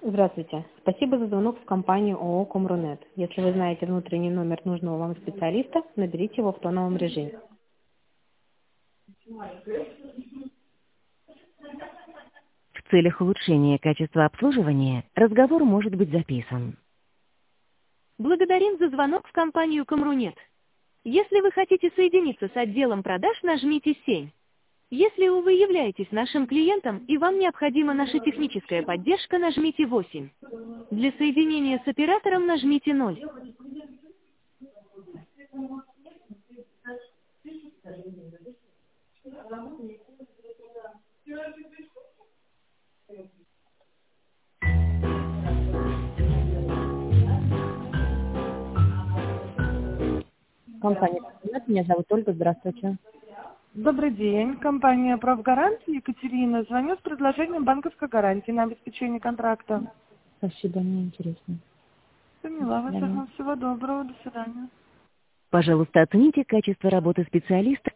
Здравствуйте. Спасибо за звонок в компанию ООО «Комрунет». Если вы знаете внутренний номер нужного вам специалиста, наберите его в тоновом режиме. В целях улучшения качества обслуживания разговор может быть записан. Благодарим за звонок в компанию «Комрунет». Если вы хотите соединиться с отделом продаж, нажмите 7. Если вы являетесь нашим клиентом и вам необходима наша техническая поддержка, нажмите 8. Для соединения с оператором нажмите 0. Компания «Комрунет», меня зовут Ольга, здравствуйте. Добрый день. Компания «Правгарантия», Екатерина. Звоню с предложением банковской гарантии на обеспечение контракта. Спасибо, мне интересно. Поняла До вас. свидания. Ага. Всего доброго. До свидания. Пожалуйста, оцените качество работы специалиста